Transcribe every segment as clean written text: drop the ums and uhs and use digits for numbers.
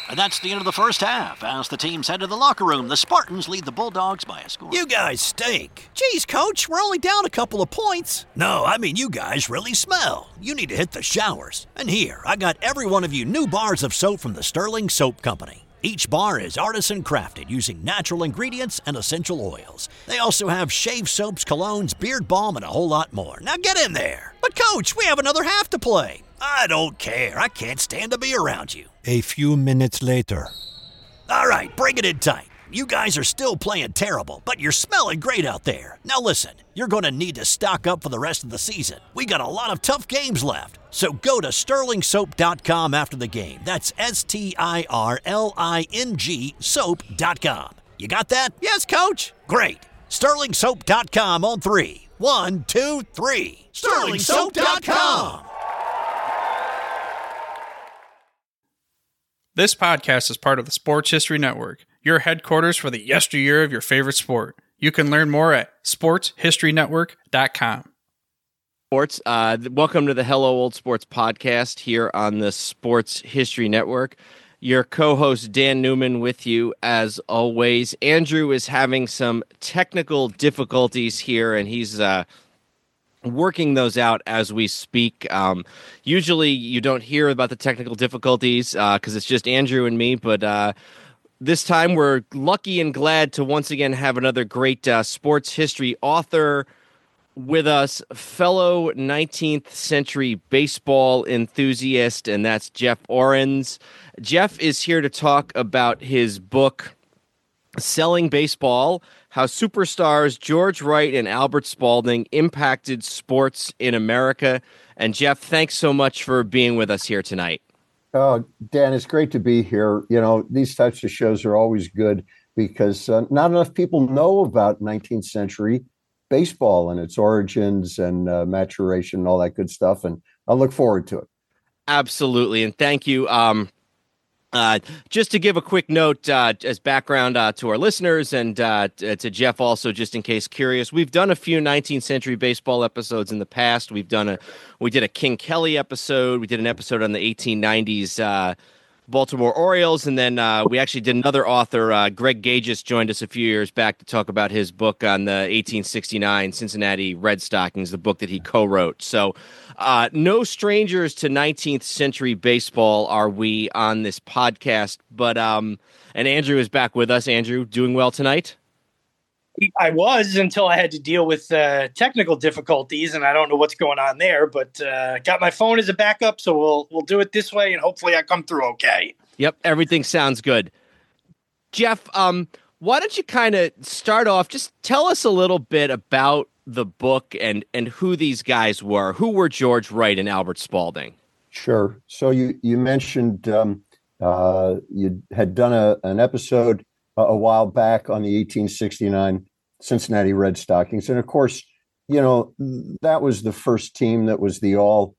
And that's the end of the first half. As the teams head to the locker room, the Spartans lead the Bulldogs by a score. You guys stink. Geez, Coach, we're only down a couple of points. No, I mean you guys really smell. You need to hit the showers. And here, I got every one of you new bars of soap from the Sterling Soap Company. Each bar is artisan crafted using natural ingredients and essential oils. They also have shave soaps, colognes, beard balm, and a whole lot more. Now get in there. But Coach, we have another half to play. I don't care. I can't stand to be around you. A few minutes later. All right, bring it in tight. You guys are still playing terrible, but you're smelling great out there. Now listen, you're going to need to stock up for the rest of the season. We got a lot of tough games left. So go to sterlingsoap.com after the game. That's STIRLING soap.com. You got that? Yes, Coach. Great. Sterlingsoap.com on 3. 1, 2, 3. Sterlingsoap.com. This podcast is part of the Sports History Network, your headquarters for the yesteryear of your favorite sport. You can learn more at sportshistorynetwork.com. Sports, welcome to the Hello Old Sports podcast here on the Sports History Network. Your co-host Dan Newman with you as always. Andrew is having some technical difficulties here, and he's working those out as we speak. Usually you don't hear about the technical difficulties because it's just Andrew and me, but this time we're lucky and glad to once again have another great sports history author with us, fellow 19th century baseball enthusiast, and that's Jeff Orens. Jeff is here to talk about his book, Selling Baseball: How Superstars George Wright and Albert Spalding Impacted Sports in America. And Jeff, thanks so much for being with us here tonight. Oh, Dan, it's great to be here. You know, these types of shows are always good because not enough people know about 19th century baseball and its origins and maturation and all that good stuff. And I look forward to it. Absolutely. And thank you. Just to give a quick note as background to our listeners and to Jeff also, just in case curious, we've done a few 19th century baseball episodes in the past. We did a King Kelly episode. We did an episode on the 1890s Baltimore Orioles, and then we actually did another author, Greg Gagis, joined us a few years back to talk about his book on the 1869 Cincinnati Red Stockings, the book that he co-wrote. So no strangers to 19th century baseball are we on this podcast, but and Andrew is back with us. Andrew, doing well tonight? I was until I had to deal with technical difficulties, and I don't know what's going on there, but got my phone as a backup, so we'll do it this way, and hopefully I come through okay. Yep, everything sounds good. Jeff, why don't you kind of start off, just tell us a little bit about the book and who these guys were. Who were George Wright and Albert Spalding? Sure. So you mentioned you had done an episode a while back on the 1869 Cincinnati Red Stockings. And of course, you know, that was the first team that was the all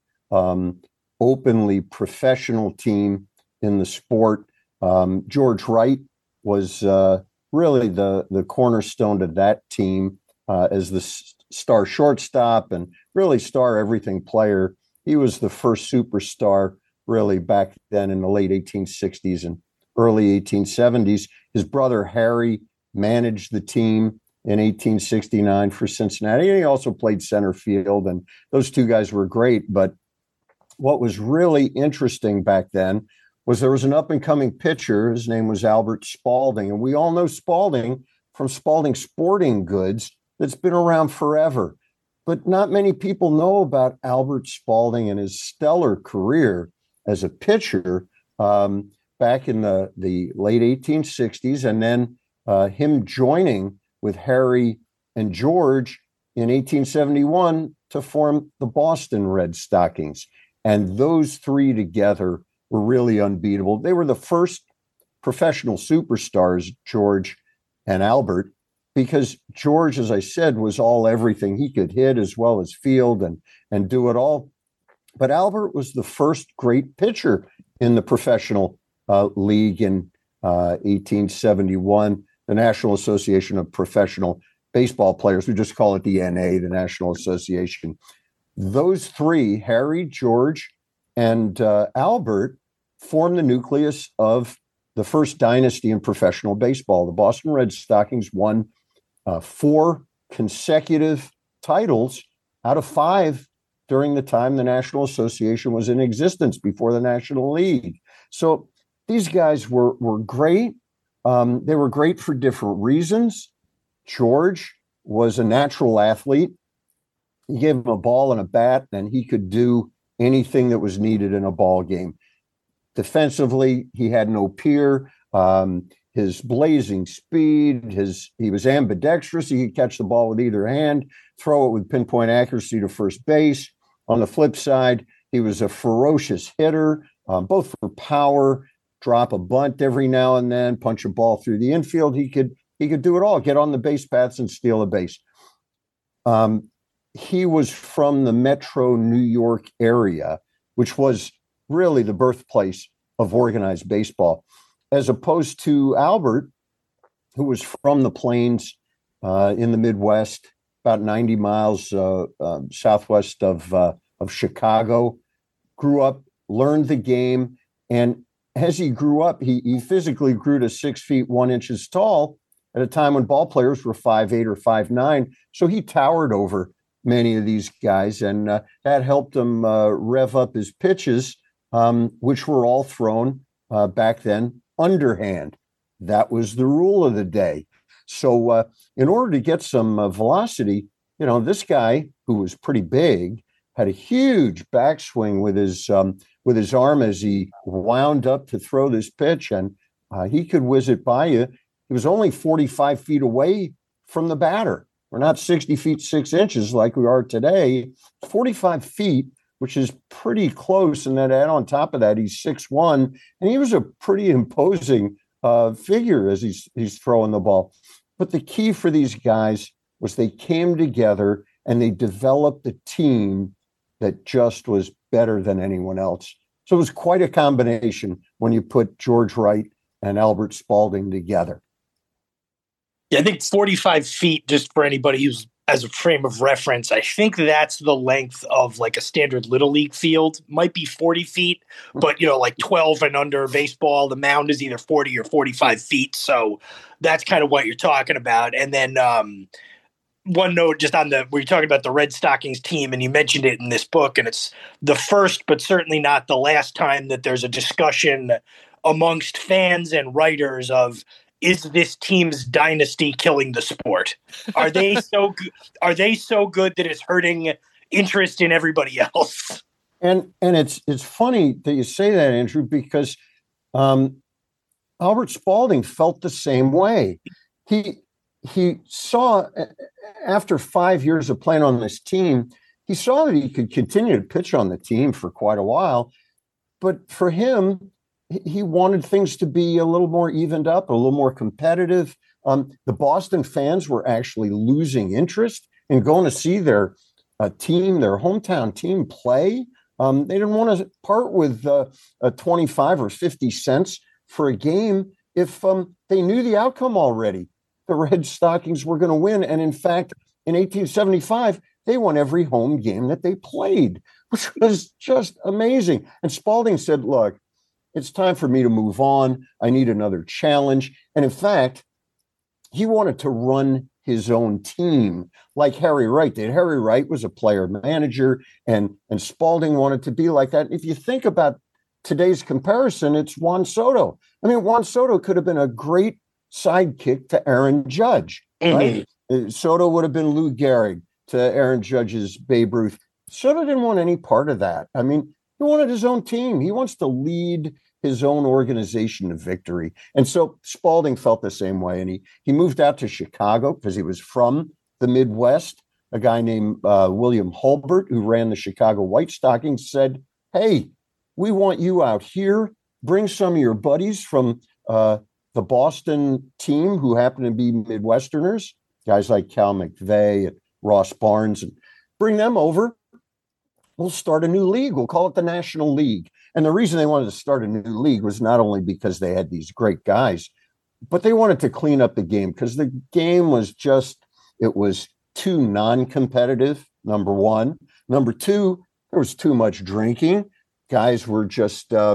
openly professional team in the sport. George Wright was really the cornerstone of that team as the star shortstop and really star everything player. He was the first superstar really back then in the late 1860s and early 1870s. His brother Harry managed the team in 1869 for Cincinnati. And he also played center field, and those two guys were great. But what was really interesting back then was there was an up-and-coming pitcher. His name was Albert Spalding. And we all know Spalding from Spalding Sporting Goods that's been around forever. But not many people know about Albert Spalding and his stellar career as a pitcher back in the late 1860s, and then him joining with Harry and George in 1871 to form the Boston Red Stockings. And those three together were really unbeatable. They were the first professional superstars, George and Albert, because George, as I said, was all everything. He could hit as well as field and do it all. But Albert was the first great pitcher in the professional league in 1871, the National Association of Professional Baseball Players. We just call it the NA, the National Association. Those three, Harry, George, and Albert, formed the nucleus of the first dynasty in professional baseball. The Boston Red Stockings won 4 consecutive titles out of 5 during the time the National Association was in existence before the National League. So these guys were great. They were great for different reasons. George was a natural athlete. You gave him a ball and a bat, and he could do anything that was needed in a ball game. Defensively, he had no peer. His blazing speed, he was ambidextrous. He could catch the ball with either hand, throw it with pinpoint accuracy to first base. On the flip side, he was a ferocious hitter, both for power, drop a bunt every now and then, punch a ball through the infield. He could do it all, get on the base paths and steal a base. He was from the Metro New York area, which was really the birthplace of organized baseball, as opposed to Albert, who was from the Plains in the Midwest, about 90 miles southwest of Chicago. Grew up, learned the game, and as he grew up, he physically grew to 6 feet 1 inches tall at a time when ball players were 5'8" or 5'9". So he towered over many of these guys, and that helped him rev up his pitches, which were all thrown back then underhand. That was the rule of the day. So in order to get some velocity, this guy, who was pretty big, had a huge backswing with his arm as he wound up to throw this pitch, and he could whiz it by you. He was only 45 feet away from the batter. We're not 60 feet 6 inches like we are today. 45 feet, which is pretty close. And then on top of that, he's 6'1", and he was a pretty imposing figure as he's throwing the ball. But the key for these guys was they came together and they developed a team that just was better than anyone else. So it was quite a combination when you put George Wright and Albert Spalding together. Yeah, I think 45 feet, just for anybody who's as a frame of reference, I think that's the length of like a standard Little League field. Might be 40 feet, but like 12 and under baseball, the mound is either 40 or 45 feet. So that's kind of what you're talking about. And then one note just on where you're talking about the Red Stockings team, and you mentioned it in this book, and it's the first, but certainly not the last time that there's a discussion amongst fans and writers of, is this team's dynasty killing the sport? Are they so good? Are they so good that it's hurting interest in everybody else? And it's funny that you say that, Andrew, because Albert Spalding felt the same way. He saw, after 5 years of playing on this team, he saw that he could continue to pitch on the team for quite a while. But for him, he wanted things to be a little more evened up, a little more competitive. The Boston fans were actually losing interest in going to see their team, their hometown team play. They didn't want to part with 25 or 50 cents for a game if they knew the outcome already. The Red Stockings were going to win. And in fact, in 1875, they won every home game that they played, which was just amazing. And Spalding said, look, it's time for me to move on. I need another challenge. And in fact, he wanted to run his own team like Harry Wright did. Harry Wright was a player manager, and Spalding wanted to be like that. If you think about today's comparison, it's Juan Soto. I mean, Juan Soto could have been a great sidekick to Aaron Judge, right? Soto would have been Lou Gehrig to Aaron Judge's Babe Ruth. Soto didn't want any part of that. I mean, he wanted his own team. He wants to lead his own organization to victory. And so Spalding felt the same way. And he moved out to Chicago because he was from the Midwest. A guy named William Hulbert, who ran the Chicago White Stockings, said, hey, we want you out here. Bring some of your buddies from the Boston team who happen to be Midwesterners, guys like Cal McVeigh and Ross Barnes, and bring them over. We'll start a new league. We'll call it the National League. And the reason they wanted to start a new league was not only because they had these great guys, but they wanted to clean up the game because the game was it was too non-competitive, number one. Number two, there was too much drinking. Guys were just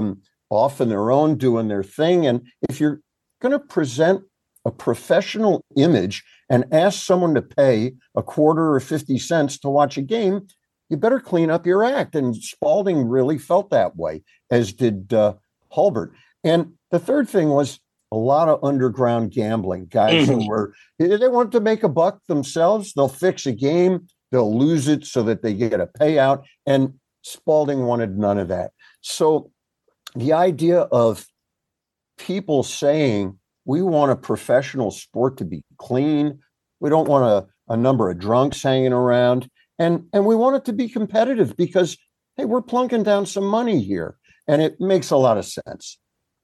off on their own, doing their thing. And if you're going to present a professional image and ask someone to pay a quarter or 50 cents to watch a game, you better clean up your act. And Spalding really felt that way, as did Hulbert. And the third thing was a lot of underground gambling. Guys who they wanted to make a buck themselves. They'll fix a game, they'll lose it so that they get a payout. And Spalding wanted none of that. So the idea of people saying, we want a professional sport to be clean, we don't want a number of drunks hanging around, and we want it to be competitive because, hey, we're plunking down some money here. And it makes a lot of sense.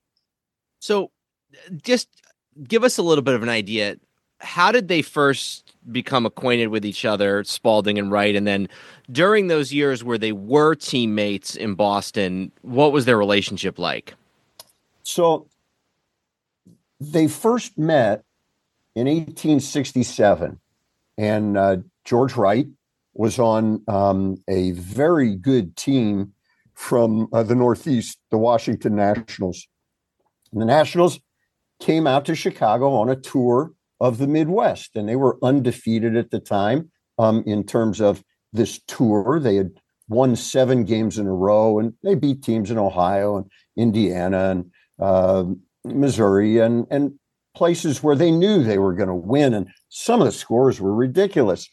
So just give us a little bit of an idea. How did they first become acquainted with each other, Spalding and Wright? And then during those years where they were teammates in Boston, what was their relationship like? So they first met in 1867, and George Wright was on a very good team from the Northeast, the Washington Nationals. And the Nationals came out to Chicago on a tour of the Midwest, and they were undefeated at the time in terms of this tour. They had won 7 games in a row, and they beat teams in Ohio and Indiana and Missouri and places where they knew they were going to win. And some of the scores were ridiculous,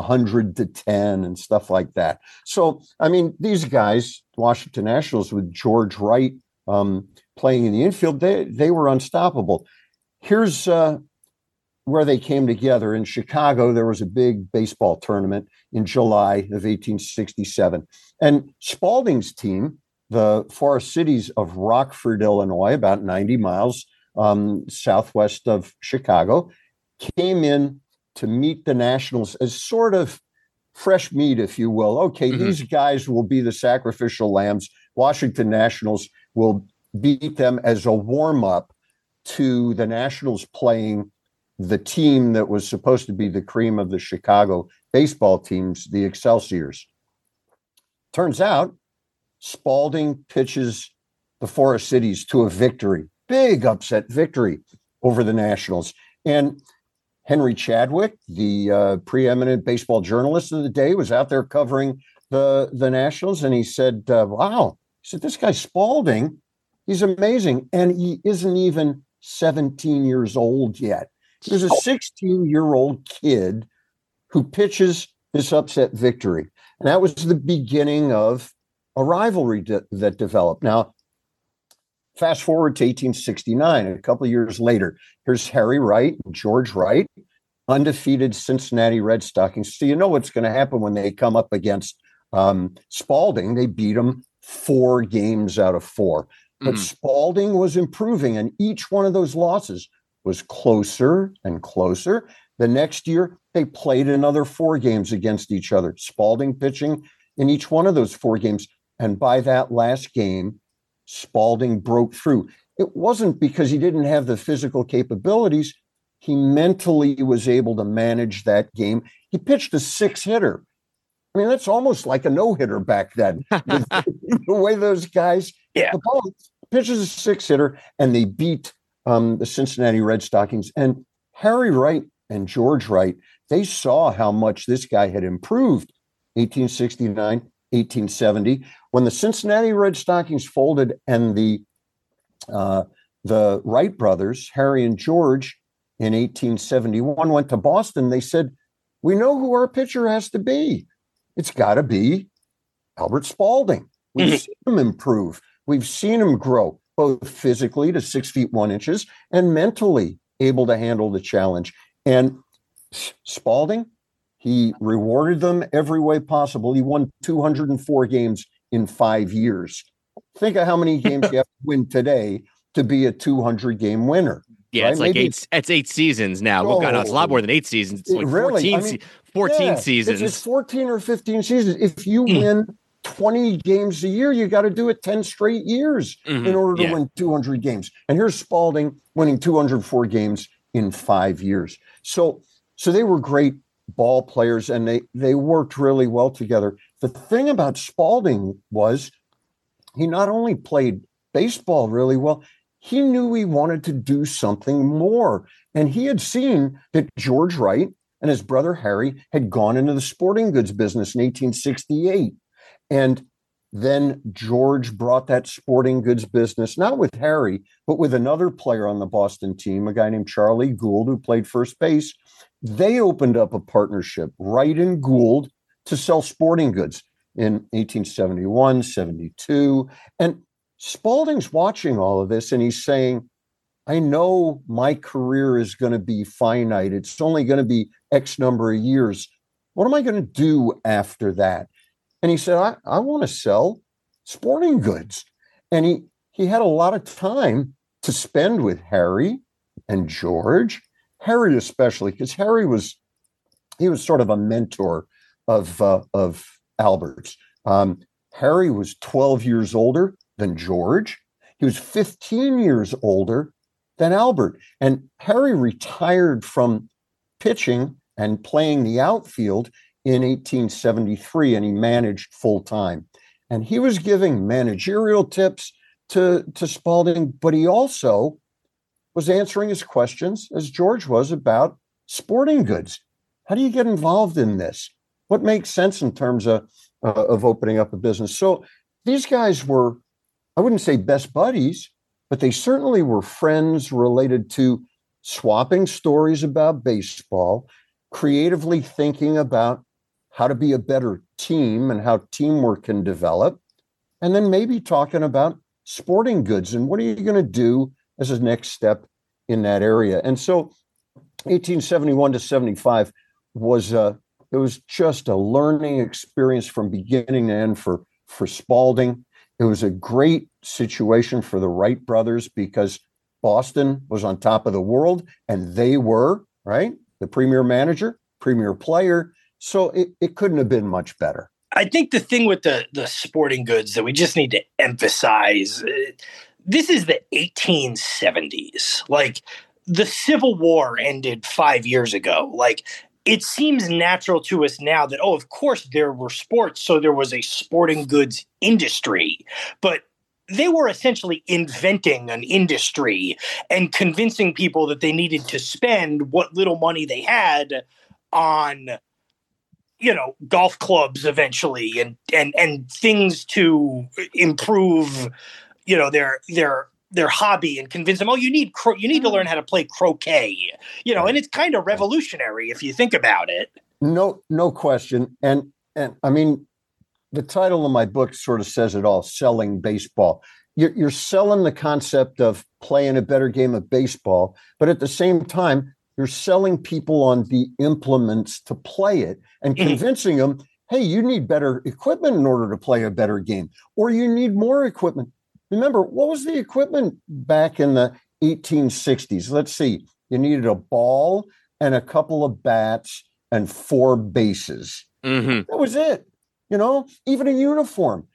100-10 and stuff like that. So, I mean, these guys, Washington Nationals, with George Wright playing in the infield, they were unstoppable. Here's where they came together. In Chicago, there was a big baseball tournament in July of 1867. And Spalding's team, the Forest Cities of Rockford, Illinois, about 90 miles southwest of Chicago, came in to meet the Nationals as sort of fresh meat, if you will. Okay, these guys will be the sacrificial lambs. Washington Nationals will beat them as a warm-up to the Nationals playing the team that was supposed to be the cream of the Chicago baseball teams, the Excelsiors. Turns out, Spalding pitches the Forest Cities to a victory, big upset victory over the Nationals. And Henry Chadwick, the preeminent baseball journalist of the day, was out there covering the Nationals, and he said, wow, he said, this guy Spalding, he's amazing. And he isn't even 17 years old yet. There's a 16-year-old kid who pitches this upset victory. And that was the beginning of a rivalry that developed. Now, fast forward to 1869, a couple of years later, here's Harry Wright and George Wright, undefeated Cincinnati Red Stockings. So you know what's going to happen when they come up against Spalding. They beat them 4 games out of 4. But Spalding was improving, and each one of those losses was closer and closer. The next year, they played another 4 games against each other, Spalding pitching in each one of those 4 games. And by that last game, Spalding broke through. It wasn't because he didn't have the physical capabilities. He mentally was able to manage that game. He pitched a 6-hitter. I mean, that's almost like a no-hitter back then. The way those guys, the ball pitches a 6-hitter, and they beat the Cincinnati Red Stockings. And Harry Wright and George Wright, they saw how much this guy had improved. 1869, 1870, when the Cincinnati Red Stockings folded, and the Wright brothers, Harry and George, in 1871 went to Boston. They said, we know who our pitcher has to be. It's got to be Albert Spalding. We've seen him improve. We've seen him grow, both physically to 6 feet 1 inches and mentally able to handle the challenge. And Spalding, he rewarded them every way possible. He won 204 games in 5 years. Think of how many games you have to win today to be a 200-game winner. Yeah, right? It's like 8 seasons now. Oh, God, no, it's a lot more than 8 seasons. It's like really? 14 seasons. It's 14 or 15 seasons. If you win 20 games a year, you got to do it 10 straight years in order to win 200 games. And here's Spalding winning 204 games in 5 years. So they were great ball players, and they worked really well together. The thing about Spalding was he not only played baseball really well. He knew he wanted to do something more. And he had seen that George Wright and his brother Harry had gone into the sporting goods business in 1868. And then George brought that sporting goods business, not with Harry, but with another player on the Boston team, a guy named Charlie Gould, who played first base. They opened up a partnership, Wright and Gould, to sell sporting goods in 1871, 72. And Spalding's watching all of this and he's saying, I know my career is going to be finite. It's only going to be X number of years. What am I going to do after that? And he said, I want to sell sporting goods. And he had a lot of time to spend with Harry and George, Harry especially, because Harry was sort of a mentor of Albert's. Harry was 12 years older than George. He was 15 years older than Albert. And Harry retired from pitching and playing the outfield in 1873, and he managed full time. And he was giving managerial tips to Spalding, but he also was answering his questions, as George was, about sporting goods. How do you get involved in this? What makes sense in terms of opening up a business? So these guys were, I wouldn't say best buddies, but they certainly were friends related to swapping stories about baseball, creatively thinking about how to be a better team and how teamwork can develop, and then maybe talking about sporting goods and what are you going to do as a next step in that area. And so 1871 to 75 it was just a learning experience from beginning to end for Spalding. It was a great situation for the Wright brothers because Boston was on top of the world and they were, right, the premier manager, premier player. So it couldn't have been much better. I think the thing with the sporting goods that we just need to emphasize, this is the 1870s. Like, the Civil War ended 5 years ago. Like, it seems natural to us now that, of course there were sports, so there was a sporting goods industry. But they were essentially inventing an industry and convincing people that they needed to spend what little money they had on, golf clubs eventually and things to improve, their hobby and convince them, you need to learn how to play croquet, and it's kind of revolutionary if you think about it. No question. And I mean, the title of my book sort of says it all, Selling Baseball. You're selling the concept of playing a better game of baseball, but at the same time, you're selling people on the implements to play it and convincing them, hey, you need better equipment in order to play a better game, or you need more equipment. Remember, what was the equipment back in the 1860s? Let's see. You needed a ball and a couple of bats and 4 bases. That was it. Even a uniform.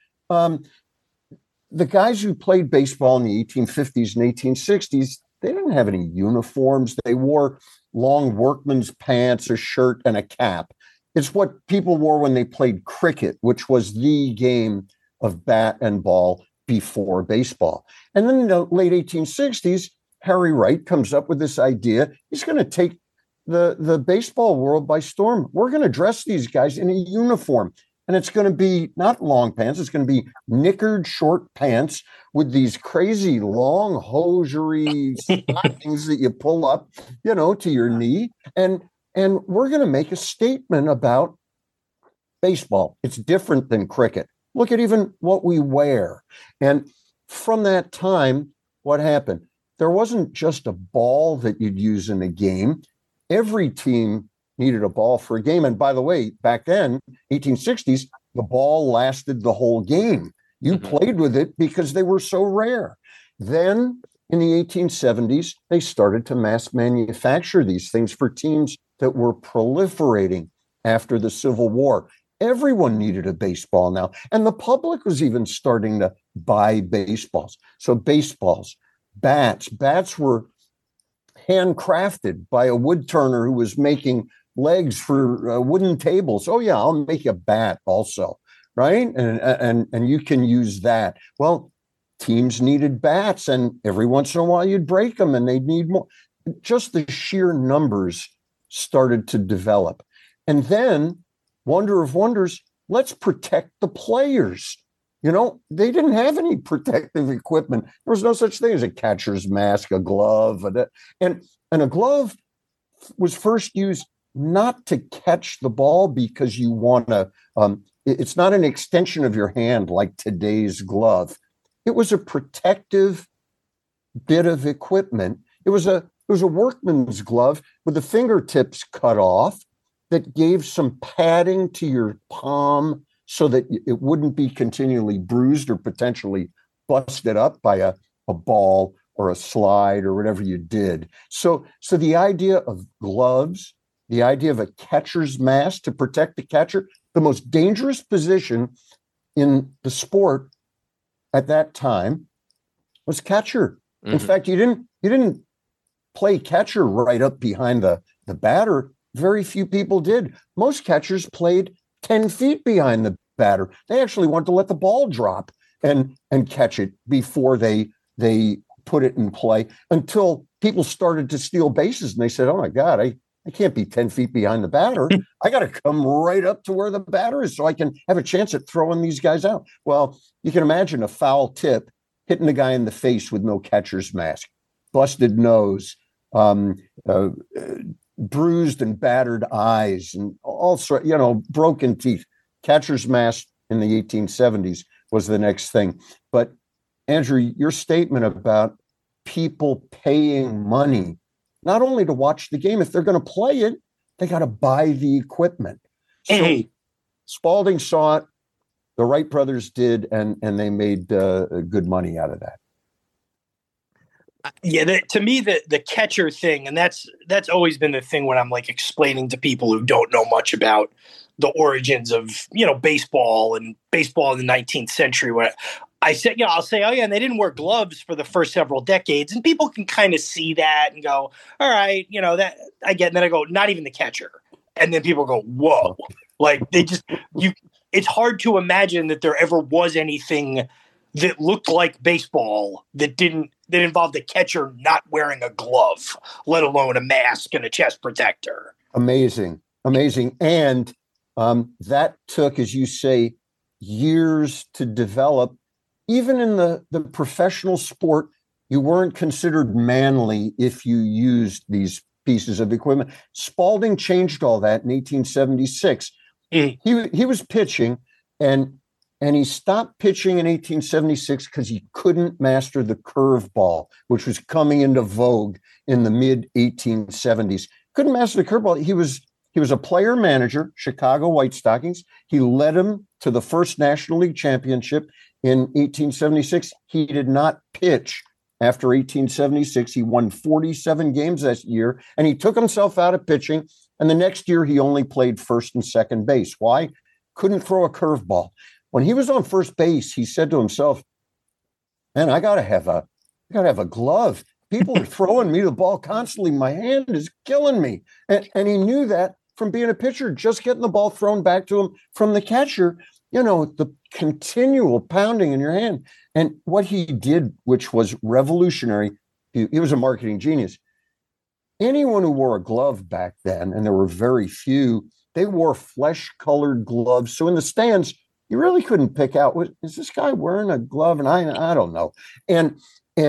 The guys who played baseball in the 1850s and 1860s, they didn't have any uniforms. They wore long workman's pants, a shirt, and a cap. It's what people wore when they played cricket, which was the game of bat and ball before baseball. And then in the late 1860s, Harry Wright comes up with this idea. He's going to take the baseball world by storm. We're going to dress these guys in a uniform. And it's going to be not long pants. It's going to be knickered short pants with these crazy long hosiery stockings that you pull up, to your knee. And we're going to make a statement about baseball. It's different than cricket. Look at even what we wear. And from that time, what happened? There wasn't just a ball that you'd use in a game. Every team needed a ball for a game. And by the way, back then, 1860s, the ball lasted the whole game. You played with it because they were so rare. Then in the 1870s, they started to mass manufacture these things for teams that were proliferating after the Civil War. Everyone needed a baseball now. And the public was even starting to buy baseballs. So baseballs, bats were handcrafted by a wood turner who was making legs for wooden tables. Oh yeah, I'll make a bat also, right? And you can use that. Well, teams needed bats, and every once in a while you'd break them and they'd need more. Just the sheer numbers started to develop. And then, wonder of wonders, let's protect the players. They didn't have any protective equipment. There was no such thing as a catcher's mask, a glove, and a glove was first used not to catch the ball because you want to. It's not an extension of your hand like today's glove. It was a protective bit of equipment. It was a workman's glove with the fingertips cut off that gave some padding to your palm so that it wouldn't be continually bruised or potentially busted up by a ball or a slide or whatever you did. So the idea of gloves, the idea of a catcher's mask to protect the catcher, the most dangerous position in the sport at that time was catcher. Mm-hmm. In fact, you didn't play catcher right up behind the batter. Very few people did. Most catchers played 10 feet behind the batter. They actually wanted to let the ball drop and catch it before they put it in play, until people started to steal bases and they said, oh my God, I can't be 10 feet behind the batter. I got to come right up to where the batter is so I can have a chance at throwing these guys out. Well, you can imagine a foul tip hitting the guy in the face with no catcher's mask, busted nose, bruised and battered eyes, and all sorts, broken teeth. Catcher's mask in the 1870s was the next thing. But Andrew, your statement about people paying money, not only to watch the game, if they're going to play it, they got to buy the equipment. So Spalding saw it, the Wright brothers did, and they made good money out of that. Yeah, to me, the catcher thing, and that's always been the thing when I'm like explaining to people who don't know much about the origins of baseball and baseball in the 19th century. Where I said, I'll say, oh yeah, and they didn't wear gloves for the first several decades, and people can kind of see that and go, all right, that I get. And then I go, not even the catcher, and then people go, whoa, like it's hard to imagine that there ever was anything that looked like baseball that involved the catcher not wearing a glove, let alone a mask and a chest protector. Amazing. And that took, as you say, years to develop. Even in the professional sport, you weren't considered manly if you used these pieces of equipment. Spalding changed all that in 1876. He was pitching, and he stopped pitching in 1876 because he couldn't master the curveball, which was coming into vogue in the mid 1870s. Couldn't master the curveball. He was a player manager, Chicago White Stockings. He led him to the first National League championship in 1876. He did not pitch after 1876. He won 47 games that year, and he took himself out of pitching. And the next year, he only played first and second base. Why? Couldn't throw a curveball. When he was on first base, he said to himself, man, I gotta have a glove. People are throwing me the ball constantly. My hand is killing me. And he knew that from being a pitcher, just getting the ball thrown back to him from the catcher, the continual pounding in your hand. And what he did, which was revolutionary, he was a marketing genius. Anyone who wore a glove back then, and there were very few, they wore flesh-colored gloves. So in the stands, you really couldn't pick out, is this guy wearing a glove? And I don't know. And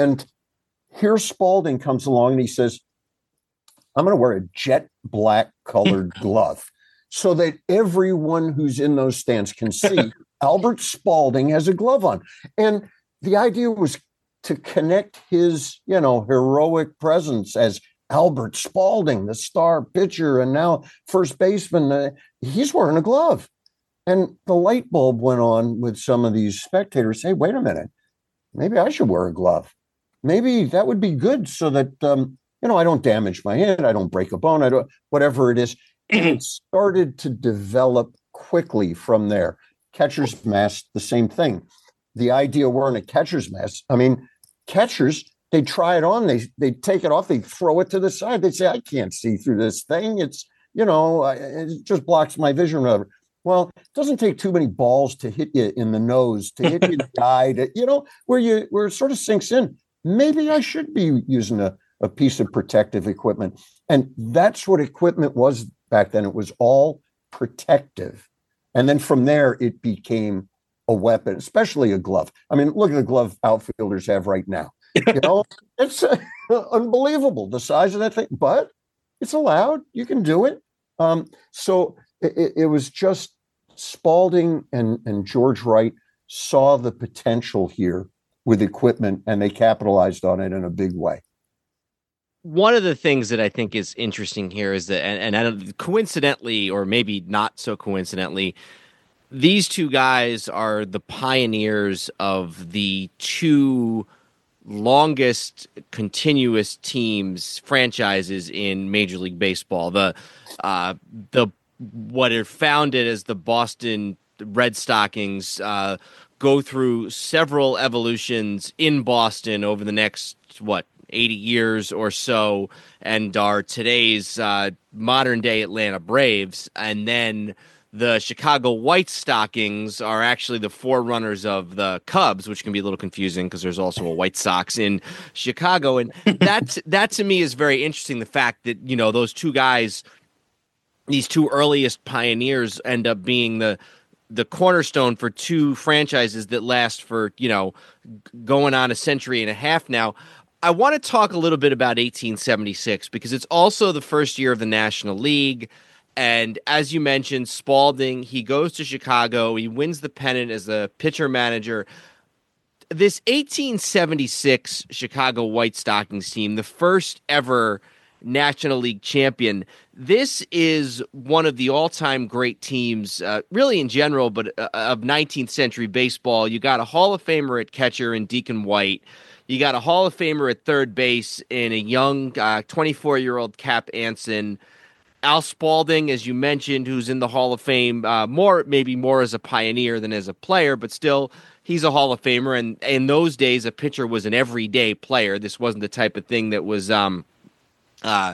here Spalding comes along and he says, I'm going to wear a jet black colored glove so that everyone who's in those stands can see Albert Spalding has a glove on. And the idea was to connect his, heroic presence as Albert Spalding, the star pitcher and now first baseman. He's wearing a glove. And the light bulb went on with some of these spectators. Hey, wait a minute. Maybe I should wear a glove. Maybe that would be good so that, I don't damage my hand. I don't break a bone. Whatever it is. It started to develop quickly from there. Catcher's mask, the same thing. The idea of wearing a catcher's mask. I mean, catchers, they try it on. They take it off. They throw it to the side. They say, I can't see through this thing. It's, it just blocks my vision or whatever. Well, it doesn't take too many balls to hit you in the nose, to hit you in the eye, where it sort of sinks in. Maybe I should be using a piece of protective equipment. And that's what equipment was back then. It was all protective. And then from there, it became a weapon, especially a glove. I mean, look at the glove outfielders have right now. It's unbelievable, the size of that thing, but it's allowed. You can do it. So it was just Spalding and George Wright saw the potential here with equipment, and they capitalized on it in a big way. One of the things that I think is interesting here is that, and I don't, coincidentally, or maybe not so coincidentally, these two guys are the pioneers of the two longest continuous franchises in Major League Baseball. The what are founded as the Boston Red Stockings go through several evolutions in Boston over the next 80 years or so, and are today's modern day Atlanta Braves. And then the Chicago White Stockings are actually the forerunners of the Cubs, which can be a little confusing because there's also a White Sox in Chicago. And that to me is very interesting. The fact that, those two guys, these two earliest pioneers, end up being the cornerstone for two franchises that last for, going on a century and a half now. I want to talk a little bit about 1876 because it's also the first year of the National League. And as you mentioned, Spalding, he goes to Chicago. He wins the pennant as the pitcher manager. This 1876 Chicago White Stockings team, the first ever National League champion, this is one of the all-time great teams, really in general, but of 19th century baseball. You got a Hall of Famer at catcher in Deacon White. You got a Hall of Famer at third base in a young 24-year-old Cap Anson. Al Spalding, as you mentioned, who's in the Hall of Fame, maybe more as a pioneer than as a player, but still, he's a Hall of Famer. And in those days, a pitcher was an everyday player. This wasn't the type of thing that was like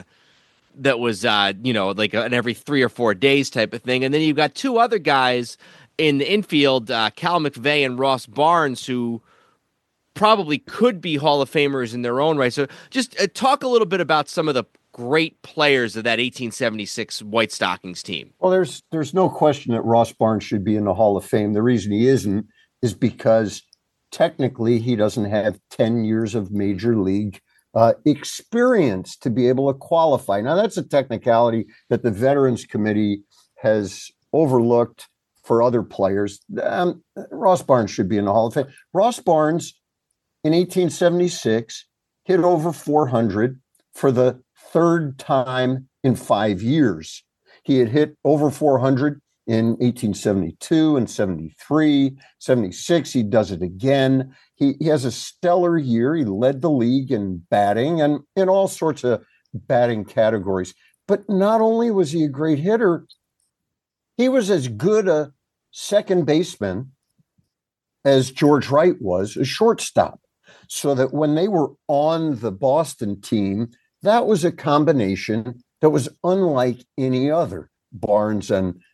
an every 3 or 4 days type of thing. And then you've got two other guys in the infield, Cal McVeigh and Ross Barnes, who probably could be Hall of Famers in their own right. So just talk a little bit about some of the great players of that 1876 White Stockings team. Well, there's no question that Ross Barnes should be in the Hall of Fame. The reason he isn't is because technically he doesn't have 10 years of major league experience to be able to qualify. Now, that's a technicality that the Veterans Committee has overlooked for other players. Ross Barnes should be in the Hall of Fame. Ross Barnes, in 1876, hit over 400 for the third time in 5 years. He had hit over 400 in 1872 and 73, 76. He does it again. He has a stellar year. He led the league in batting and in all sorts of batting categories. But not only was he a great hitter, he was as good a second baseman as George Wright was a shortstop. So that when they were on the Boston team, that was a combination that was unlike any other, Barnes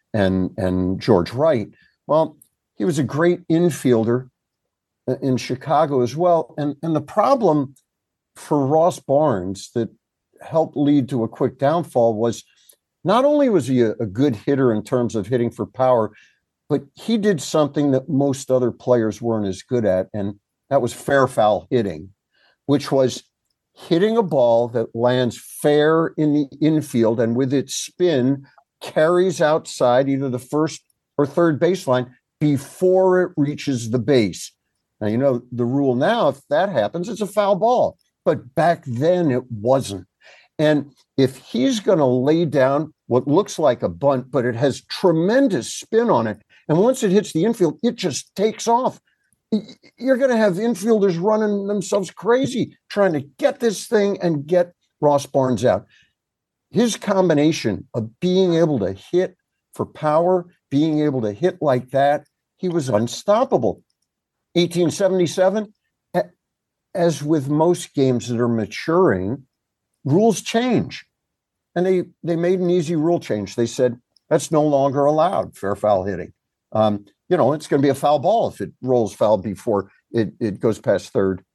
and George Wright. Well, he was a great infielder in Chicago as well. And the problem for Ross Barnes that helped lead to a quick downfall was not only was he a good hitter in terms of hitting for power, but he did something that most other players weren't as good at, and that was fair foul hitting, which was hitting a ball that lands fair in the infield and with its spin carries outside either the first or third baseline before it reaches the base. Now, the rule now, if that happens, it's a foul ball. But back then it wasn't. And if he's going to lay down what looks like a bunt, but it has tremendous spin on it, and once it hits the infield, it just takes off. You're going to have infielders running themselves crazy trying to get this thing and get Ross Barnes out. His combination of being able to hit for power, being able to hit like that, he was unstoppable. 1877, as with most games that are maturing, rules change. And they made an easy rule change. They said, That's no longer allowed, fair foul hitting. It's going to be a foul ball if it rolls foul before it goes past third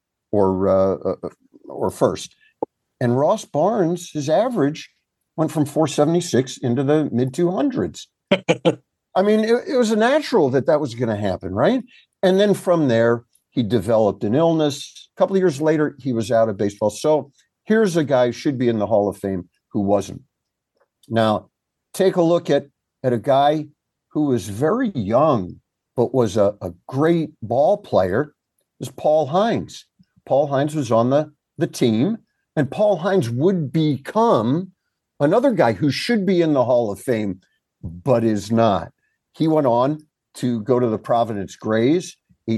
or first. And Ross Barnes, his average went from 476 into the mid 200s. I mean, it was a natural that was going to happen, right? And then from there, he developed an illness. A couple of years later, he was out of baseball. So here's a guy who should be in the Hall of Fame who wasn't. Now, take a look at a guy who was very young, but was a great ball player, is Paul Hines. Paul Hines was on the team, and Paul Hines would become another guy who should be in the Hall of Fame, but is not. He went on to go to the Providence Grays,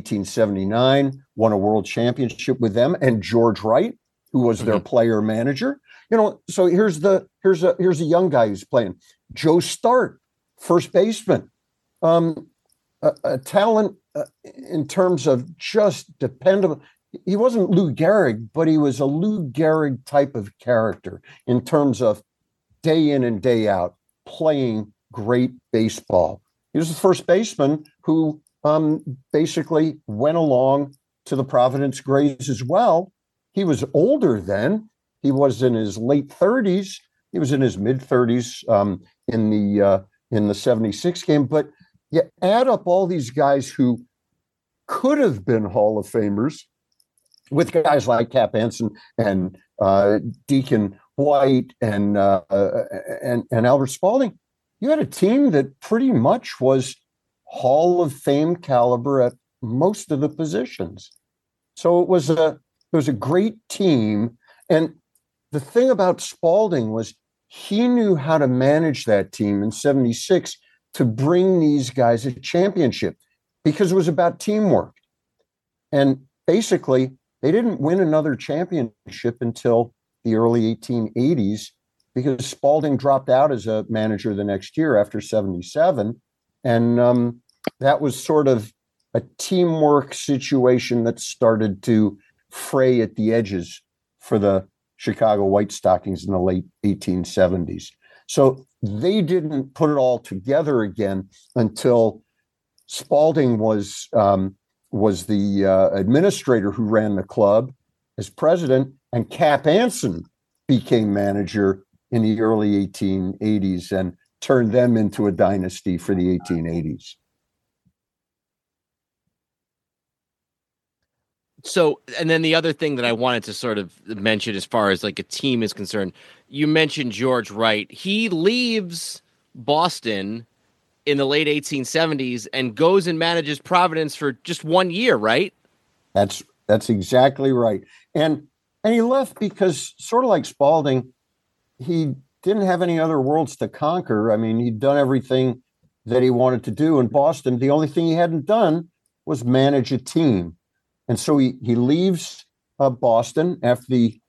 1879, won a world championship with them, and George Wright, who was their player manager. So here's a young guy who's playing. Joe Start, first baseman, a talent in terms of just dependable. He wasn't Lou Gehrig, but he was a Lou Gehrig type of character in terms of day in and day out playing great baseball. He was the first baseman who basically went along to the Providence Grays as well. He was older then. He was in his late 30s. He was in his mid 30s in the 76 game. But you add up all these guys who could have been Hall of Famers, with guys like Cap Anson and Deacon White and Albert Spalding. You had a team that pretty much was Hall of Fame caliber at most of the positions. So it was a great team. And the thing about Spalding was he knew how to manage that team in 76 to bring these guys a championship because it was about teamwork. And basically, they didn't win another championship until the early 1880s because Spalding dropped out as a manager the next year after 77. And that was sort of a teamwork situation that started to fray at the edges for the Chicago White Stockings in the late 1870s. So they didn't put it all together again until Spalding was the administrator who ran the club as president, and Cap Anson became manager in the early 1880s and turned them into a dynasty for the 1880s. So, and then the other thing that I wanted to sort of mention as far as like a team is concerned, you mentioned George Wright. He leaves Boston in the late 1870s and goes and manages Providence for just 1 year, right? That's exactly right. And he left because, sort of like Spalding, he didn't have any other worlds to conquer. I mean, he'd done everything that he wanted to do in Boston. The only thing he hadn't done was manage a team. And so he leaves Boston after the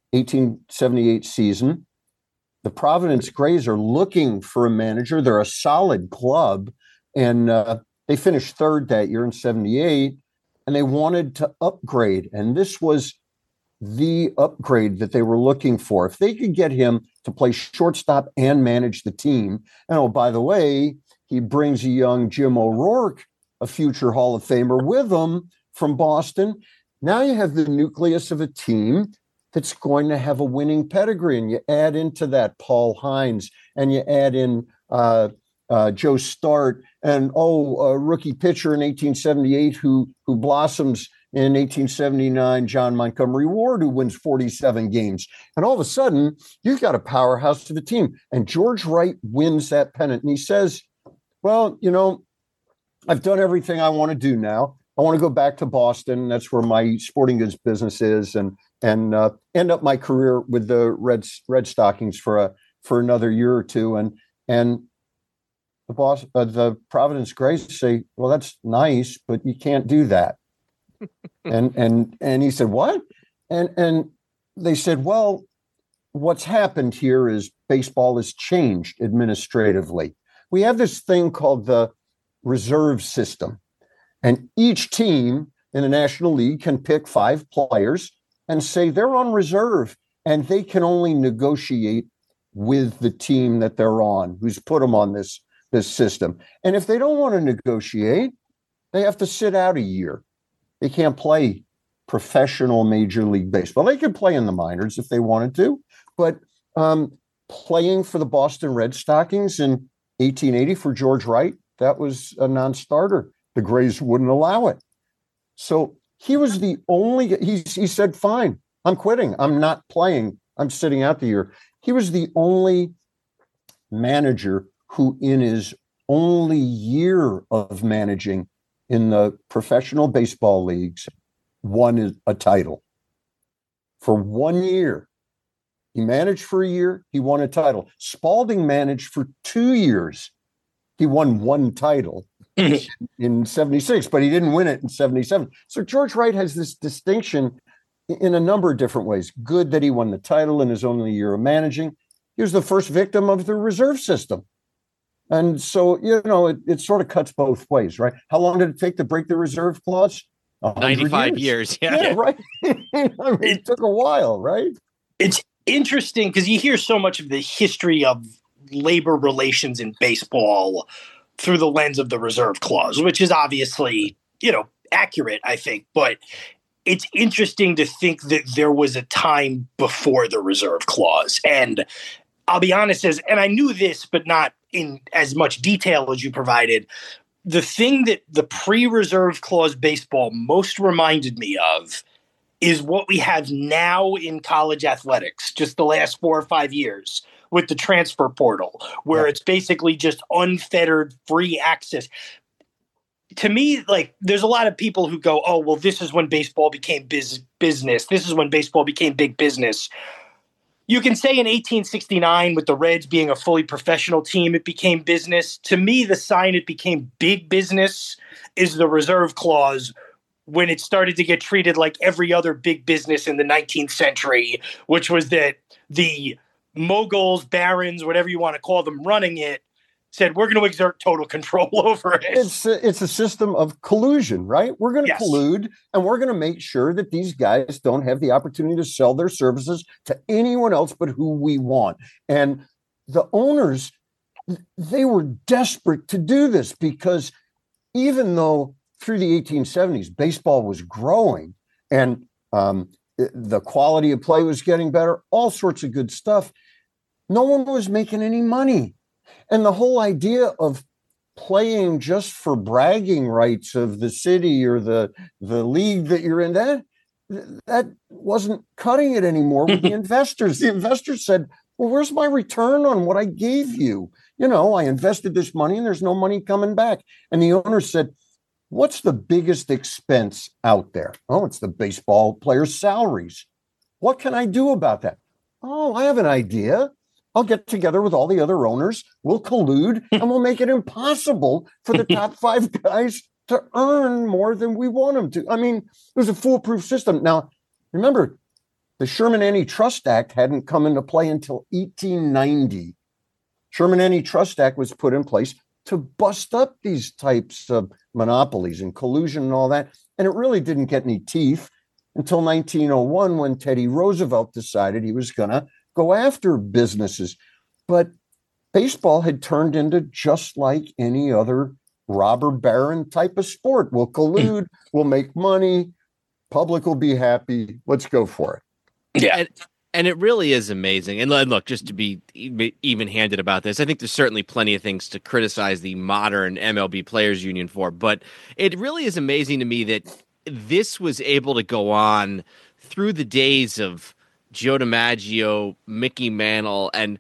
1878 season. The Providence Grays are looking for a manager. They're a solid club, and they finished third that year in 78, and they wanted to upgrade. And this was the upgrade that they were looking for. If they could get him to play shortstop and manage the team, and oh, by the way, he brings a young Jim O'Rourke, a future Hall of Famer, with him from Boston. Now you have the nucleus of a team that's going to have a winning pedigree. And you add into that Paul Hines, and you add in Joe Start, and a rookie pitcher in 1878 who blossoms in 1879, John Montgomery Ward, who wins 47 games. And all of a sudden, you've got a powerhouse of a team. And George Wright wins that pennant. And he says, well, I've done everything I want to do now. I want to go back to Boston. That's where my sporting goods business is, and end up my career with the Red Stockings for another year or two. And the Providence Grays say, well, that's nice, but you can't do that. and he said, what? And they said, well, what's happened here is baseball has changed administratively. We have this thing called the reserve system. And each team in the National League can pick 5 players and say they're on reserve, and they can only negotiate with the team that they're on, who's put them on this system. And if they don't want to negotiate, they have to sit out a year. They can't play professional Major League Baseball. They could play in the minors if they wanted to, but playing for the Boston Red Stockings in 1880 for George Wright, that was a non-starter. The Grays wouldn't allow it. So he was the only, he said, fine, I'm quitting. I'm not playing. I'm sitting out the year. He was the only manager who in his only year of managing in the professional baseball leagues won a title. For 1 year. He managed for a year. He won a title. Spalding managed for 2 years. He won one title in 76, but he didn't win it in 77. So George Wright has this distinction in a number of different ways. Good that he won the title in his only year of managing. He was the first victim of the reserve system. And so, it sort of cuts both ways, right? How long did it take to break the reserve clause? 95 years. Yeah, right. It took a while, right? It's interesting because you hear so much of the history of labor relations in baseball through the lens of the reserve clause, which is obviously, accurate, I think. But it's interesting to think that there was a time before the reserve clause. And I'll be honest, and I knew this, but not in as much detail as you provided. The thing that the pre-reserve clause baseball most reminded me of is what we have now in college athletics, just the last 4 or 5 years with the transfer portal, where it's basically just unfettered free access. To me, there's a lot of people who go, oh, well, this is when baseball became business. This is when baseball became big business. You can say in 1869, with the Reds being a fully professional team, it became business. To me, the sign it became big business is the reserve clause, when it started to get treated like every other big business in the 19th century, which was that the moguls, barons, whatever you want to call them, running it, said, we're going to exert total control over it. It's a system of collusion, right? We're going to collude, and we're going to make sure that these guys don't have the opportunity to sell their services to anyone else but who we want. And the owners, they were desperate to do this because even though through the 1870s, baseball was growing and the quality of play was getting better, all sorts of good stuff, no one was making any money. And the whole idea of playing just for bragging rights of the city or the league that you're in, that wasn't cutting it anymore with the investors. The investors said, well, where's my return on what I gave you? I invested this money and there's no money coming back. And the owner said, what's the biggest expense out there? Oh, it's the baseball players' salaries. What can I do about that? Oh, I have an idea. I'll get together with all the other owners. We'll collude and we'll make it impossible for the top 5 guys to earn more than we want them to. I mean, it was a foolproof system. Now, remember, the Sherman Antitrust Act hadn't come into play until 1890. Sherman Antitrust Act was put in place to bust up these types of monopolies and collusion and all that. And it really didn't get any teeth until 1901 when Teddy Roosevelt decided he was going to go after businesses. But baseball had turned into just like any other robber baron type of sport. We'll collude, we'll make money, public will be happy. Let's go for it. Yeah. And it really is amazing. And look, just to be even-handed about this, I think there's certainly plenty of things to criticize the modern MLB Players Union for, but it really is amazing to me that this was able to go on through the days of Joe DiMaggio, Mickey Mantle, and,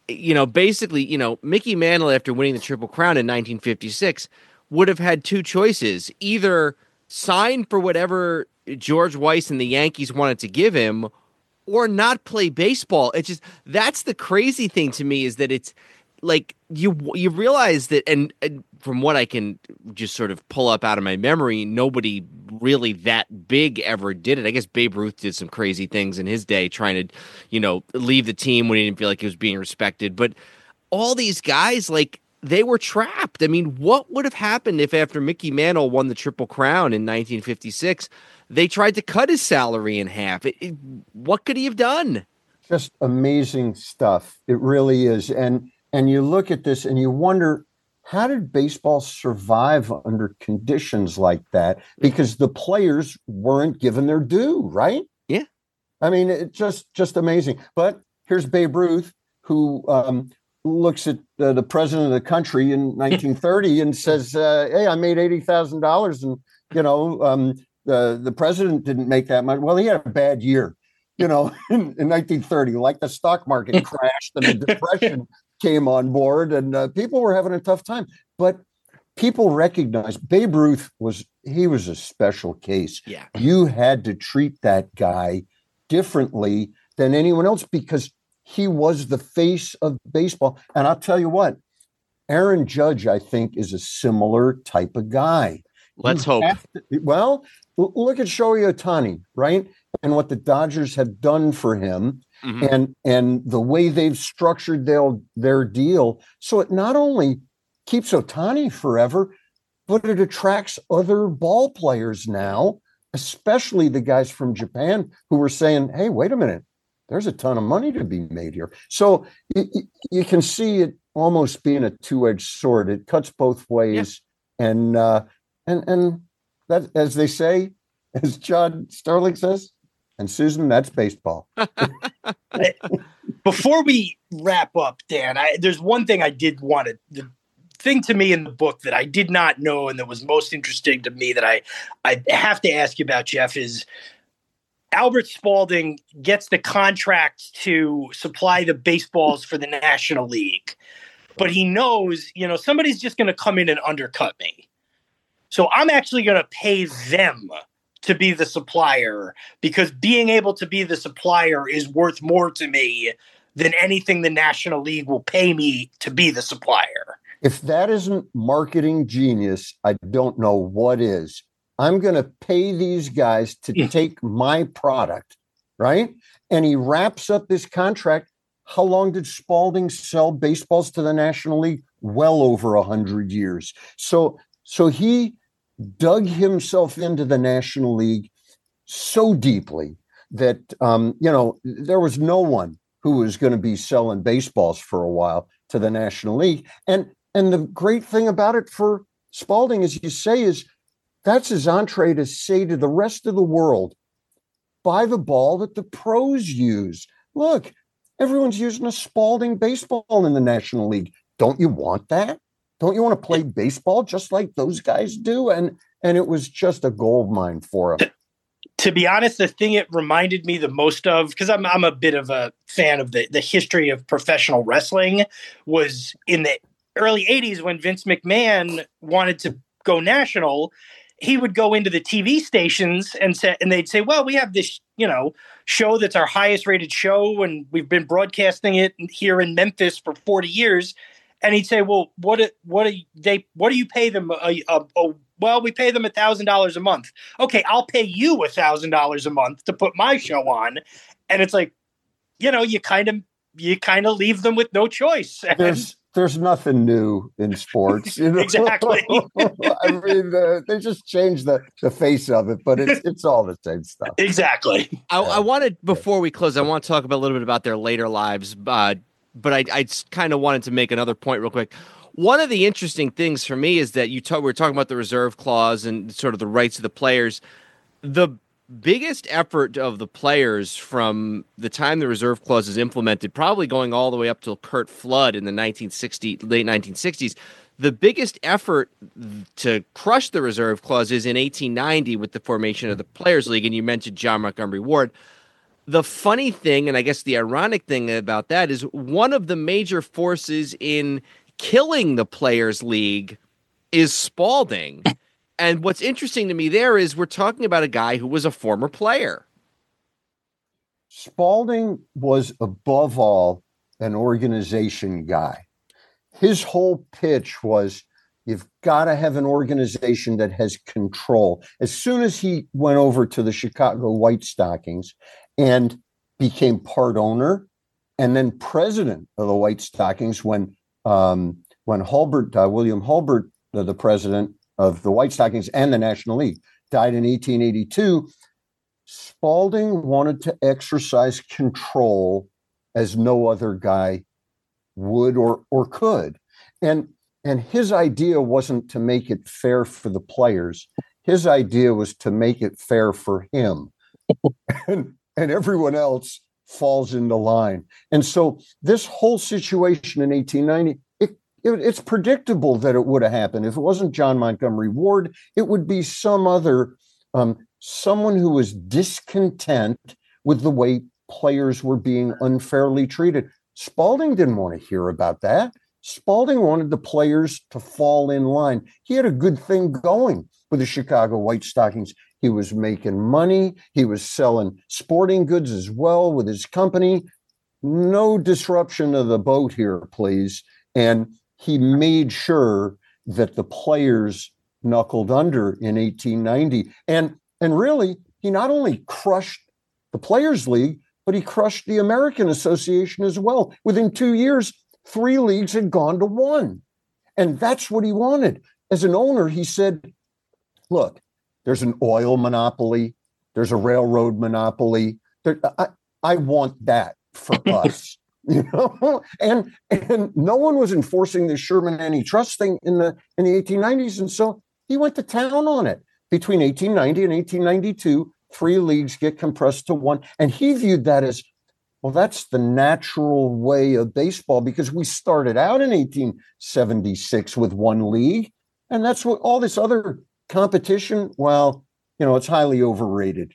basically, Mickey Mantle, after winning the Triple Crown in 1956, would have had two choices. Either sign for whatever George Weiss and the Yankees wanted to give him, or not play baseball. It's just, that's the crazy thing to me, is that it's like you realize that, and from what I can just sort of pull up out of my memory, nobody really that big ever did it. I guess Babe Ruth did some crazy things in his day, trying to, leave the team when he didn't feel like he was being respected. But all these guys, they were trapped. I mean, what would have happened if after Mickey Mantle won the Triple Crown in 1956, they tried to cut his salary in half? What could he have done? Just amazing stuff. It really is. And you look at this and you wonder, how did baseball survive under conditions like that? Because the players weren't given their due, right? Yeah. I mean, it's just amazing. But here's Babe Ruth, who looks at the president of the country in 1930 and says, hey, I made $80,000. And, the president didn't make that much. Well, he had a bad year, in 1930, like the stock market crashed and the depression came on board and people were having a tough time. But people recognized Babe Ruth was a special case. Yeah. You had to treat that guy differently than anyone else because he was the face of baseball. And I'll tell you what, Aaron Judge, I think, is a similar type of guy. Let's hope. Well, look at Shohei Ohtani, right? And what the Dodgers have done for him and the way they've structured their deal. So it not only keeps Ohtani forever, but it attracts other ball players now, especially the guys from Japan who were saying, hey, wait a minute, there's a ton of money to be made here. So you can see it almost being a two-edged sword. It cuts both ways. Yeah. And that, as they say, as John Sterling says, and Susan, that's baseball. Before we wrap up, Dan, there's one thing I did want to, the thing to me in the book that I did not know and that was most interesting to me that I have to ask you about, Jeff, is Albert Spalding gets the contract to supply the baseballs for the National League, but he knows, somebody's just going to come in and undercut me. So I'm actually going to pay them to be the supplier because being able to be the supplier is worth more to me than anything the National League will pay me to be the supplier. If that isn't marketing genius, I don't know what is. I'm going to pay these guys to take my product, right? And he wraps up this contract. How long did Spalding sell baseballs to the National League? Well over 100 years. So he dug himself into the National League so deeply that, there was no one who was going to be selling baseballs for a while to the National League. And the great thing about it for Spalding, as you say, is that's his entree to say to the rest of the world, buy the ball that the pros use. Look, everyone's using a Spalding baseball in the National League. Don't you want that? Don't you want to play baseball just like those guys do? And it was just a gold mine for him. To be honest, the thing it reminded me the most of, because I'm a bit of a fan of the history of professional wrestling, was in the early 80s when Vince McMahon wanted to go national. He would go into the TV stations and they'd say, well, we have this, show that's our highest rated show. And we've been broadcasting it here in Memphis for 40 years. And he'd say, well, what do you pay them? Well, we pay them $1,000 a month. Okay, I'll pay you $1,000 a month to put my show on. And it's like, you kind of leave them with no choice. There's nothing new in sports. Exactly. I mean, they just changed the face of it, but it's all the same stuff. Exactly. I wanted, before we close, I want to talk a little bit about their later lives, but I kind of wanted to make another point real quick. One of the interesting things for me is that we're talking about the reserve clause and sort of the rights of the players. The biggest effort of the players from the time the reserve clause is implemented, probably going all the way up till Curt Flood in the late 1960s, the biggest effort to crush the reserve clause is in 1890 with the formation of the Players League, and you mentioned John Montgomery Ward. The funny thing, and I guess the ironic thing about that, is one of the major forces in killing the Players League is Spalding. And what's interesting to me there is we're talking about a guy who was a former player. Spalding was, above all, an organization guy. His whole pitch was, you've got to have an organization that has control. As soon as he went over to the Chicago White Stockings and became part owner and then president of the White Stockings when William Hulbert, the president of the White Stockings and the National League, died in 1882, Spalding wanted to exercise control as no other guy would or could. And his idea wasn't to make it fair for the players. His idea was to make it fair for him. and everyone else falls into line. And so this whole situation in 1890, it's predictable that it would have happened. If it wasn't John Montgomery Ward, it would be some other, someone who was discontent with the way players were being unfairly treated. Spalding didn't want to hear about that. Spalding wanted the players to fall in line. He had a good thing going with the Chicago White Stockings. He was making money. He was selling sporting goods as well with his company. No disruption of the boat here, please. And he made sure that the players knuckled under in 1890. And really, he not only crushed the Players League, but he crushed the American Association as well. Within 2 years, 3 leagues had gone to 1. And that's what he wanted. As an owner, he said, look, there's an oil monopoly. There's a railroad monopoly. I want that for us. And no one was enforcing the Sherman antitrust thing in the 1890s. And so he went to town on it. Between 1890 and 1892, 3 leagues get compressed to 1. And he viewed that as, well, that's the natural way of baseball, because we started out in 1876 with 1 league. And that's what all this other competition, well, it's highly overrated.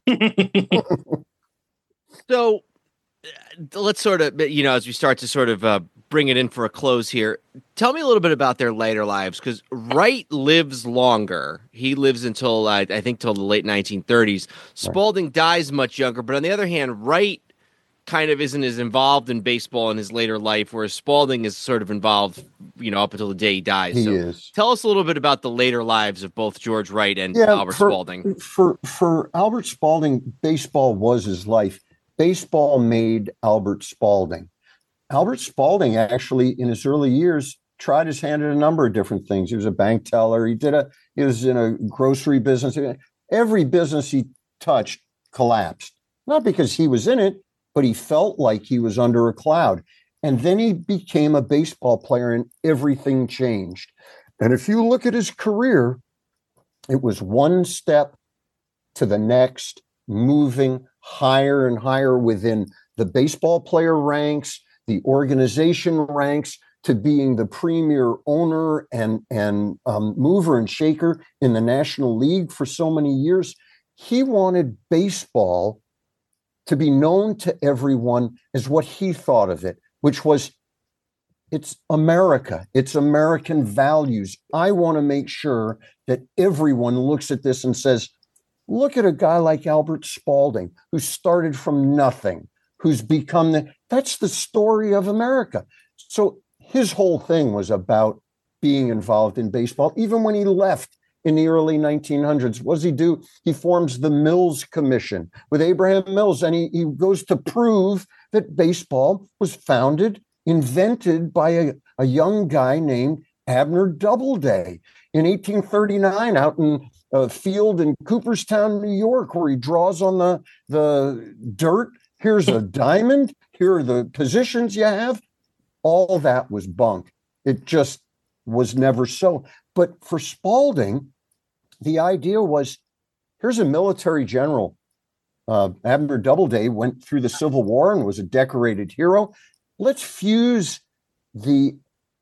So let's sort of, as we start to sort of bring it in for a close here, tell me a little bit about their later lives, because Wright lives longer. He lives until, I think, till the late 1930s. Spalding dies much younger, but on the other hand, Wright kind of isn't as involved in baseball in his later life, whereas Spalding is sort of involved, up until the day he dies. He is. Tell us a little bit about the later lives of both George Wright and Albert Spalding. For Albert Spalding, baseball was his life. Baseball made Albert Spalding. Albert Spalding actually, in his early years, tried his hand at a number of different things. He was a bank teller. He was in a grocery business. Every business he touched collapsed. Not because he was in it, but he felt like he was under a cloud. And then he became a baseball player and everything changed. And if you look at his career, it was one step to the next, moving higher and higher within the baseball player ranks, the organization ranks, to being the premier owner and mover and shaker in the National League for so many years. He wanted baseball to be known to everyone as what he thought of it, which was, it's America, it's American values. I want to make sure that everyone looks at this and says, look at a guy like Albert Spalding, who started from nothing, who's become that's the story of America. So his whole thing was about being involved in baseball. Even when he left in the early 1900s, what does he do? He forms the Mills Commission with Abraham Mills, and he goes to prove that baseball was invented by a young guy named Abner Doubleday in 1839 out in a field in Cooperstown, New York, where he draws on the dirt. Here's a diamond. Here are the positions you have. All that was bunk. It just was never so. But for Spalding, the idea was, here's a military general. Abner Doubleday went through the Civil War and was a decorated hero. Let's fuse the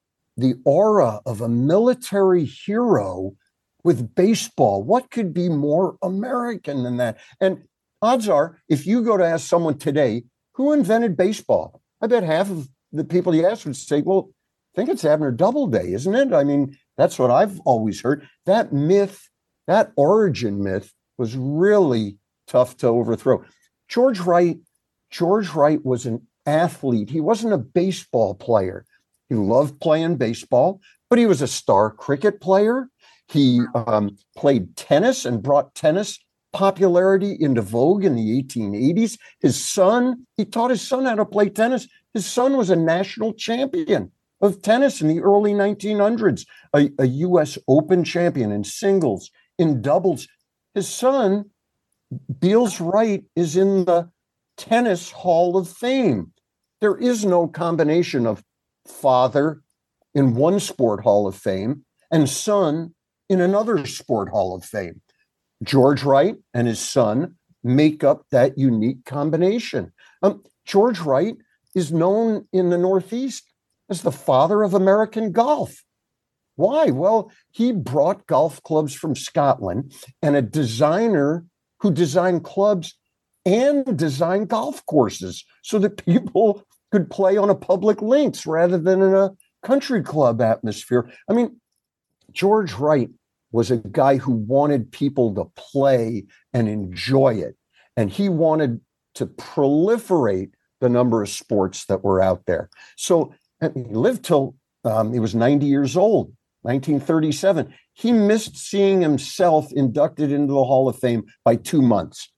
aura of a military hero with baseball. What could be more American than that? And odds are, if you go to ask someone today, who invented baseball? I bet half of the people you ask would say, well, I think it's Abner Doubleday, isn't it? I mean, that's what I've always heard. That myth, that origin myth, was really tough to overthrow. George Wright was an athlete. He wasn't a baseball player. He loved playing baseball, but he was a star cricket player. He played tennis and brought tennis popularity into vogue in the 1880s. He taught his son how to play tennis. His son was a national champion of tennis in the early 1900s, a U.S. Open champion in singles, in doubles. His son, Beals Wright, is in the Tennis Hall of Fame. there is no combination of father in one sport Hall of Fame and son in another sport Hall of Fame. George Wright and his son make up that unique combination. George Wright is known in the Northeast as the father of American golf. Why? Well, he brought golf clubs from Scotland, and a designer who designed clubs and designed golf courses so that people could play on a public links rather than in a country club atmosphere. I mean, George Wright was a guy who wanted people to play and enjoy it. And he wanted to proliferate the number of sports that were out there. So he lived till he was 90 years old, 1937. He missed seeing himself inducted into the Hall of Fame by 2 months.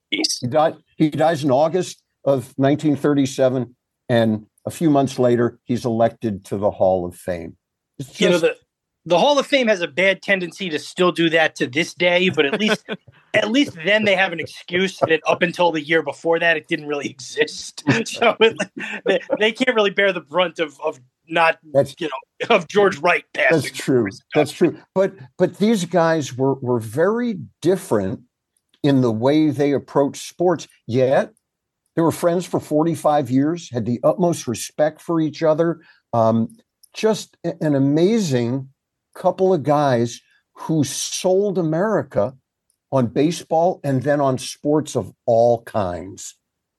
He dies in August of 1937, and a few months later, he's elected to the Hall of Fame. The Hall of Fame has a bad tendency to still do that to this day, but at least then they have an excuse that up until the year before that, it didn't really exist. So they can't really bear the brunt of George Wright passing. That's true. That's true. But these guys were very different in the way they approached sports, yet they were friends for 45 years, had the utmost respect for each other. Just an amazing couple of guys who sold America on baseball and then on sports of all kinds.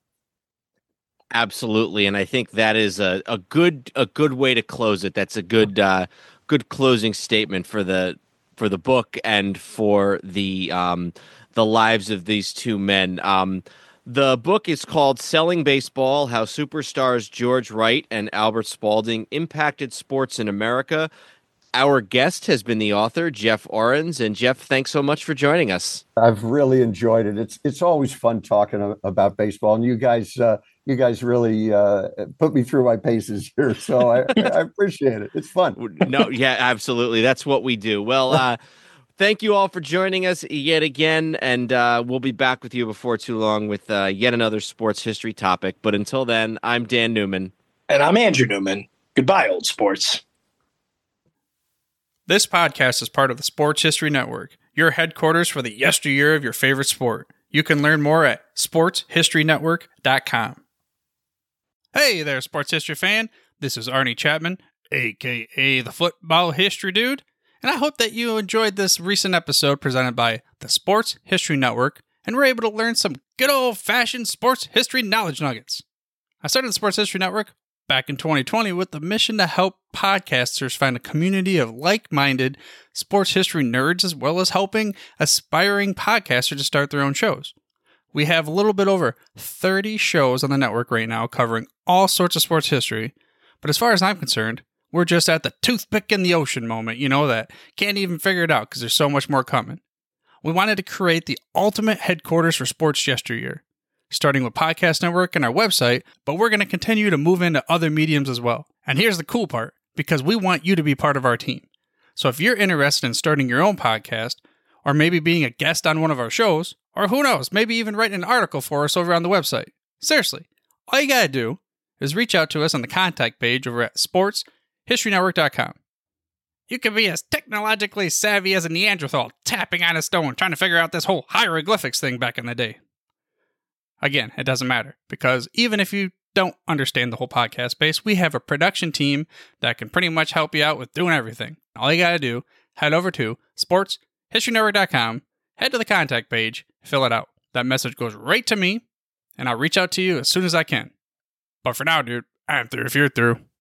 Absolutely, and I think that is a good way to close it. That's a good closing statement for the book and for the lives of these two men. The book is called Selling Baseball: How Superstars George Wright and Albert Spalding Impacted Sports in America. Our guest has been the author, Jeff Orens. And Jeff, thanks so much for joining us. I've really enjoyed it. It's always fun talking about baseball, and you guys really put me through my paces here. So I appreciate it. It's fun. No, yeah, absolutely. That's what we do. Well, thank you all for joining us yet again, and we'll be back with you before too long with yet another sports history topic. But until then, I'm Dan Newman. And I'm Andrew Newman. Goodbye, old sports. This podcast is part of the Sports History Network, your headquarters for the yesteryear of your favorite sport. You can learn more at sportshistorynetwork.com. Hey there, sports history fan. This is Arnie Chapman, a.k.a. the Football History Dude, and I hope that you enjoyed this recent episode presented by the Sports History Network and were able to learn some good old-fashioned sports history knowledge nuggets. I started the Sports History Network back in 2020 with the mission to help podcasters find a community of like-minded sports history nerds, as well as helping aspiring podcasters to start their own shows. We have a little bit over 30 shows on the network right now covering all sorts of sports history, but as far as I'm concerned, we're just at the toothpick in the ocean moment, that can't even figure it out because there's so much more coming. We wanted to create the ultimate headquarters for sports yesteryear, starting with Podcast Network and our website, but we're going to continue to move into other mediums as well. And here's the cool part, because we want you to be part of our team. So if you're interested in starting your own podcast, or maybe being a guest on one of our shows, or who knows, maybe even writing an article for us over on the website. Seriously, all you gotta do is reach out to us on the contact page over at sportshistorynetwork.com. You can be as technologically savvy as a Neanderthal tapping on a stone trying to figure out this whole hieroglyphics thing back in the day. Again, it doesn't matter, because even if you don't understand the whole podcast space, we have a production team that can pretty much help you out with doing everything. All you gotta do, head over to sportshistorynetwork.com, head to the contact page, fill it out. That message goes right to me, and I'll reach out to you as soon as I can. But for now, dude, I'm through if you're through.